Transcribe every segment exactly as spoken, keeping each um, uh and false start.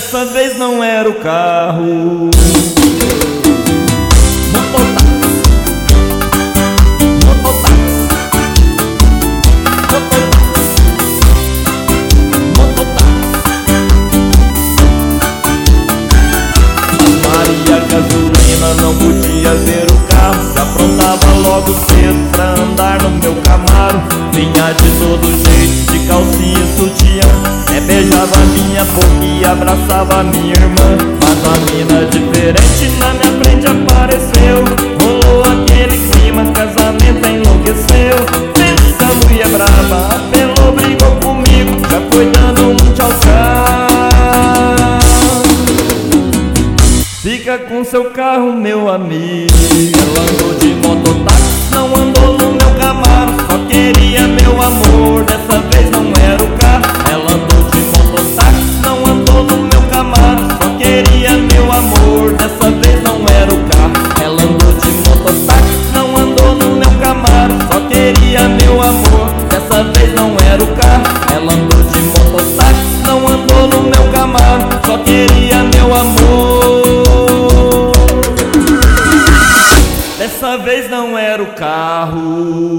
Dessa vez não era o carro. Gasolina não podia ver o carro, se aprontava logo cedo pra andar no meu Camaro. Vinha de todo jeito, de calcinha e sutiã, até beijava minha boca e abraçava minha irmã. Mas uma mina diferente na minha frente apareceu, rolou aquele clima, casamento enlouqueceu. Essa mulher brava apelou, brigou comigo, já foi dando um tchau tchau. Fica com seu carro, meu amigo. Ela andou de mototáxi, não andou no meu Camaro, só queria meu amor, dessa vez não era o carro. Ela andou de mototáxi, não andou no meu Camaro, só queria meu amor, dessa vez não era o carro. Ela andou de mototáxi, não andou no meu Camaro, só queria meu amor, dessa vez não era o carro. Ela andou de mototáxi, não andou no meu Camaro, só queria meu amor, dessa vez não era o carro.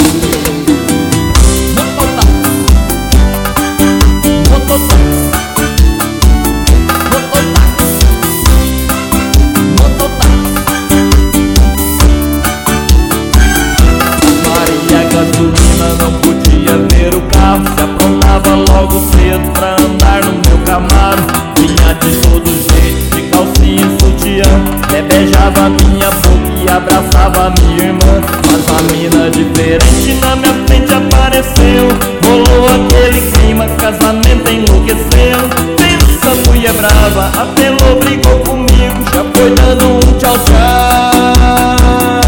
Mototáxi, mototáxi, mototáxi, Maria Gasolina não podia ver o carro, se aprontava logo cedo pra andar no meu Camaro. Vinha de todo jeito, de calcinha e sutiã, até beijava minha boca e abraçava minha irmã. Mas uma mina diferente na minha frente apareceu, rolou aquele clima, casamento enlouqueceu. Essa mulher brava apelou, brigou comigo, já foi dando um tchau tchau.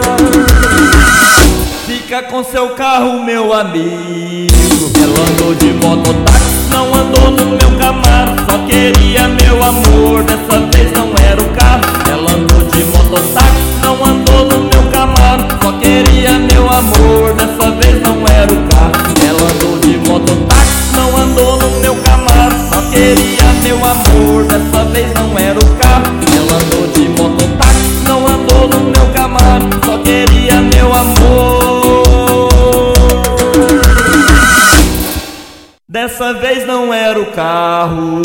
Fica com seu carro, meu amigo. Ela andou de mototáxi, não andou no meu Camaro, só queria meu amor, dessa vez não era o carro. Ela andou de mototáxi, não andou no meu Camaro, só queria meu amor, dessa vez não era o carro. Ela andou de mototáxi, não andou no meu Camaro, só queria meu amor, dessa vez não era o carro. Ela andou de mototáxi, não andou no meu Camaro, só queria meu amor, dessa vez não era o carro.